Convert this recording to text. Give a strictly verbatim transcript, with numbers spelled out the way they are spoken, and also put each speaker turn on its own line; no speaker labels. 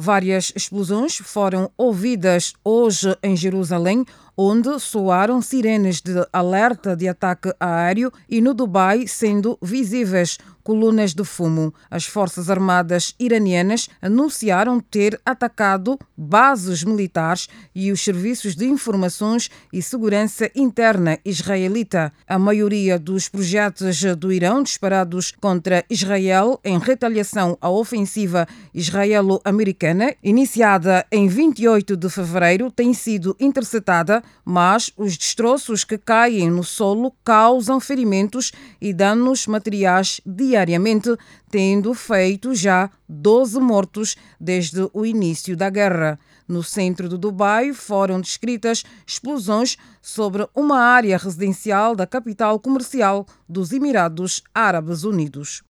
Várias explosões foram ouvidas hoje em Jerusalém, onde soaram sirenes de alerta de ataque aéreo, e no Dubai, sendo visíveis colunas de fumo. As Forças Armadas iranianas anunciaram ter atacado bases militares e os serviços de informações e segurança interna israelita. A maioria dos projetos do Irão disparados contra Israel em retaliação à ofensiva israelo-americana, iniciada em vinte e oito de fevereiro, tem sido interceptada, mas os destroços que caem no solo causam ferimentos e danos materiais diariamente, tendo feito já doze mortos desde o início da guerra. No centro de Dubai foram descritas explosões sobre uma área residencial da capital comercial dos Emirados Árabes Unidos.